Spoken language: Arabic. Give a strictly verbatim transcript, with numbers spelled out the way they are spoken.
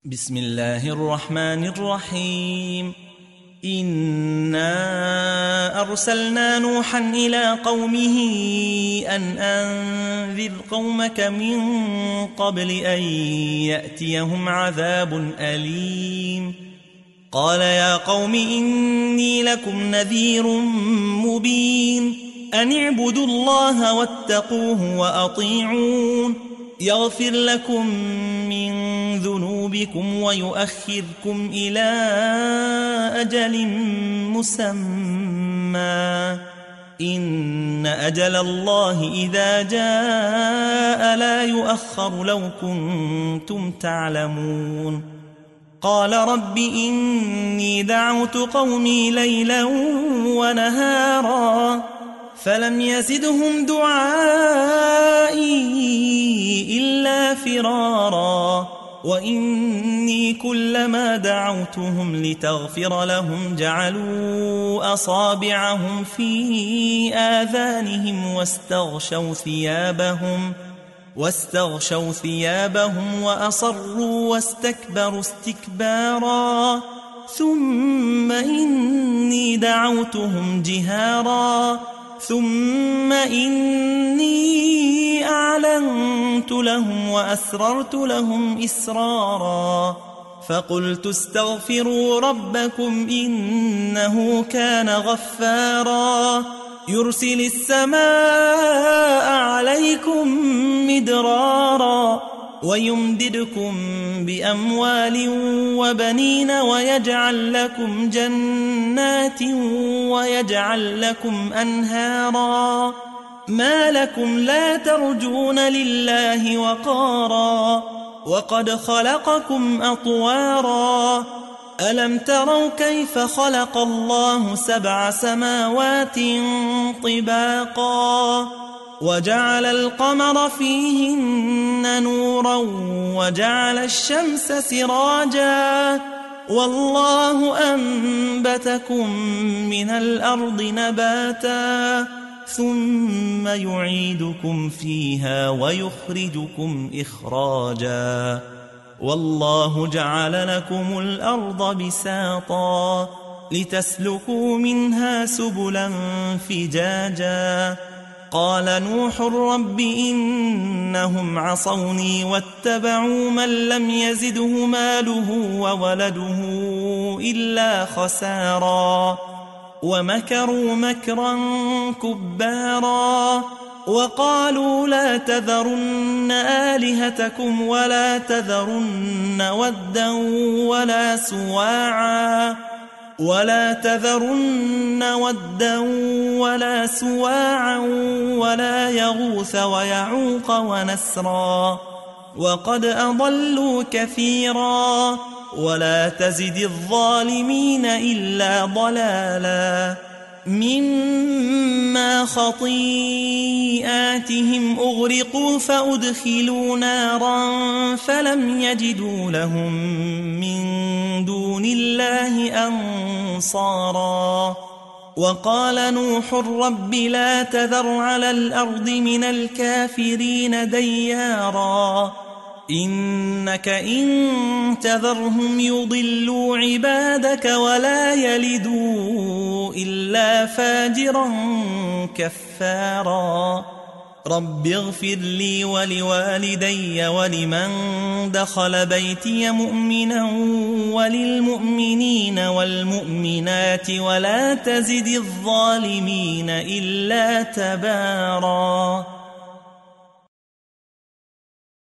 بسم الله الرحمن الرحيم. إنا أرسلنا نوحا إلى قومه أن أنذر قومك من قبل أن يأتيهم عذاب أليم. قال يا قوم إني لكم نذير مبين أن اعبدوا الله واتقوه وأطيعون يغفر لكم من ذنوبكم ويؤخركم إلى أجل مسمى إن أجل الله إذا جاء لا يؤخر لو كنتم تعلمون. قال رب إني دعوت قومي ليلا ونهارا فلم يزدهم دعائي إلا فرارا وإني كلما دعوتهم لتغفر لهم جعلوا أصابعهم في آذانهم واستغشوا ثيابهم واستغشوا ثيابهم وأصروا واستكبروا استكبارا ثم إني دعوتهم جهارا ثم إني أعلنت لهم وأسررت لهم إسرارا فقلت استغفروا ربكم إنه كان غفارا يرسل السماء عليكم مدرارا ويمددكم بأموال وبنين ويجعل لكم جنات ويجعل لكم أنهارا ما لكم لا ترجون لله وقارا وقد خلقكم أطوارا ألم تروا كيف خلق الله سبع سماوات طباقا وجعل القمر فيهن نورا وجعل الشمس سراجا والله أنبتكم من الأرض نباتا ثم يعيدكم فيها ويخرجكم إخراجا والله جعل لكم الأرض بساطا لتسلكوا منها سبلا فجاجا قال نوح رب إنهم عصوني واتبعوا من لم يزده ماله وولده إلا خسارا ومكروا مكرا كبارا وقالوا لا تذرن آلهتكم ولا تذرن ودا ولا سواعا ولا تذرن ودا ولا سواعا ولا يغوث ويعوق ونسرا وقد أضلوا كثيرا ولا تزد الظالمين إلا ضلالا مما خطيئاتهم أغرقوا فأدخلوا نارا فلم يجدوا لهم من دون الله أنصارا وقال نوح رب لا تذر على الأرض من الكافرين ديارا إنك إن تذرهم يضلوا عبادك ولا يلدوا إلا فاجرا كفارا رب اغفر لي ولوالدي ولمن دخل بيتي مؤمنا وللمؤمنين والمؤمنات ولا تزد الظالمين إلا تبارا.